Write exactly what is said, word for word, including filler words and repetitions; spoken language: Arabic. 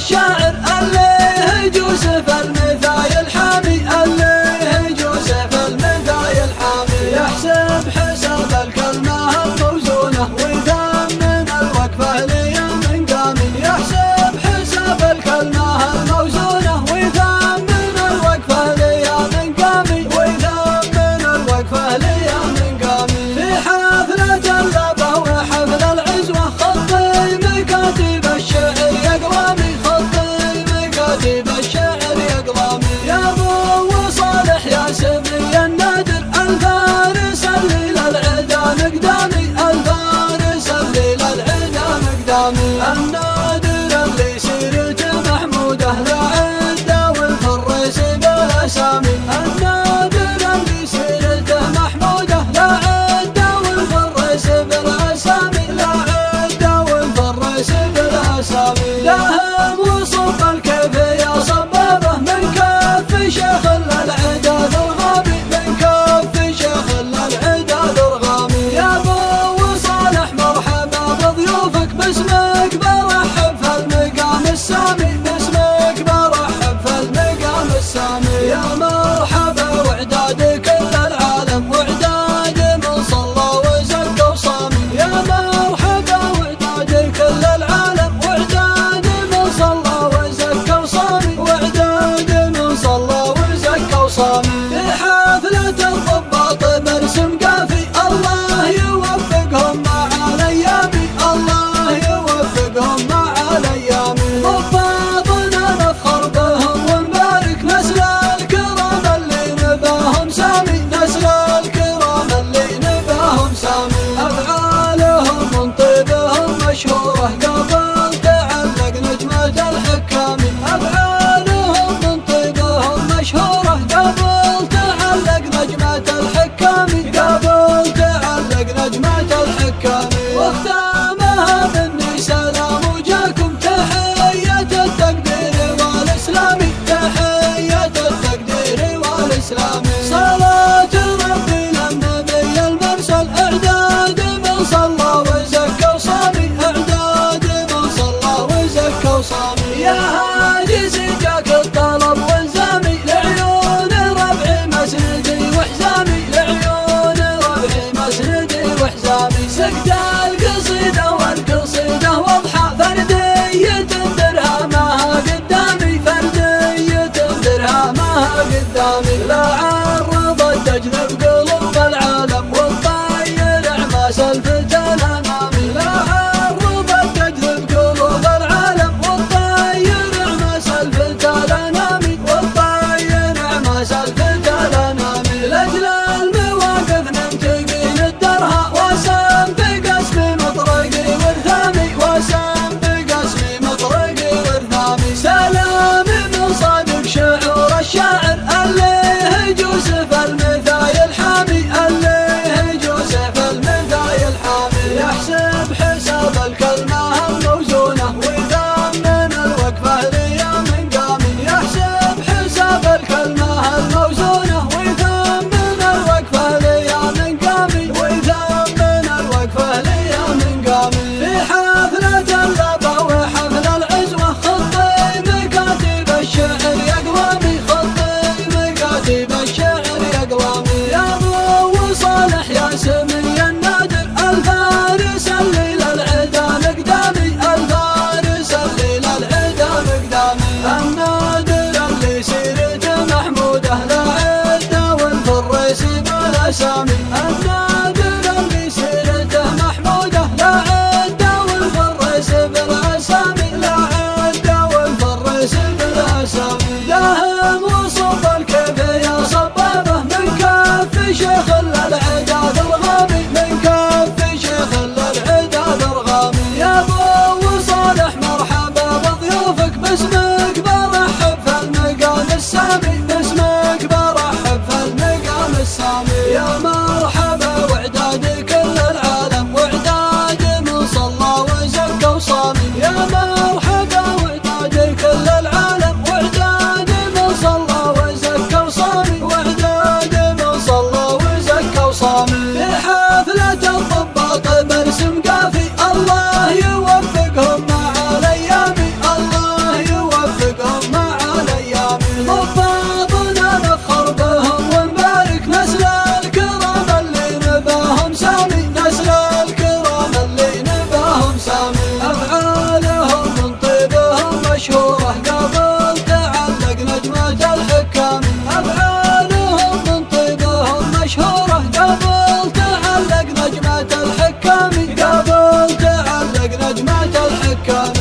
الشاعر اللي يوسف المثاي الحامي، اللي يوسف المثاي الحامي، يحسب حساب الكلمة الموزونة ويثمن الوقفة لي من قامي، يحسب حساب الكلمة الموزونة ويثمن الوقفة لي من قامي، ويثمن الوقفة لي من قامي. في حفلة اللبة وحفل العزوة خطي مكاتب الشعر يقرامي، خطي مكاتب الشعر يقرامي، يا ابو صالح يا سبري النادر الفارس اللي للعدا مقدامي، الفارس اللي للعدا مقدامي، النادر اللي سيرته محموده لا عده والفرس بالاسامي، النادر اللي سيرته محموده لا عده والفرس بالاسامي، لا عده والفرس بالاسامي. داهم وصف الكيف يا صبابه من كف شيخ العدا ذرغامي، من كف شيخ العدا ذرغامي، يا ابو صالح مرحبا بضيوفك باسمك برحب في المقام السامي، باسمك برحب في المقام السامي، يا مرحبا واعداد كل العالم واعداد من صلى وزكى وصامي، يا مرحبا واعداد كل العالم واعداد من صلى وزكى وصامي، واعداد من صلى وزكى وصامي. في حفلة الضباط برسم قافي الله يوفقهم مع الايامي، الله يوفقهم مع الايامي، ضباطنا نفخر بهم ونبارك نسل الكرام اللي نباهم سامي، نسل الكرام اللي نباهم سامي، افعالهم من طيبهم مشهوره قبل تعلق نجمة الحكامي، افعالهم من طيبهم مشهوره قبل تعلق نجمة الحكامي، قبل تعلق نجمة الحكامي، واختامها مني سلام وجاكم تحية التقدير والاسلامي، تحية التقدير والاسلامي، صلاة ربي للنبي المرسل اعداد من صلى وزكى وصامي، اعداد من صلى وزكى وصامي، يا هادي سجاك الطلب والزامي لعيون ربعي مسندي وحزامي، لعيون ربعي مسندي وحزامي، سقد القصيدة والقصيدة واضحة فردية درهمها قدامي، فردية درهمها قدامي، لا عرضت تجذب قلوب العالم والطاير اعماس الفتن امامي، لا عرضت تجذب قلوب العالم والطاير اعماس كان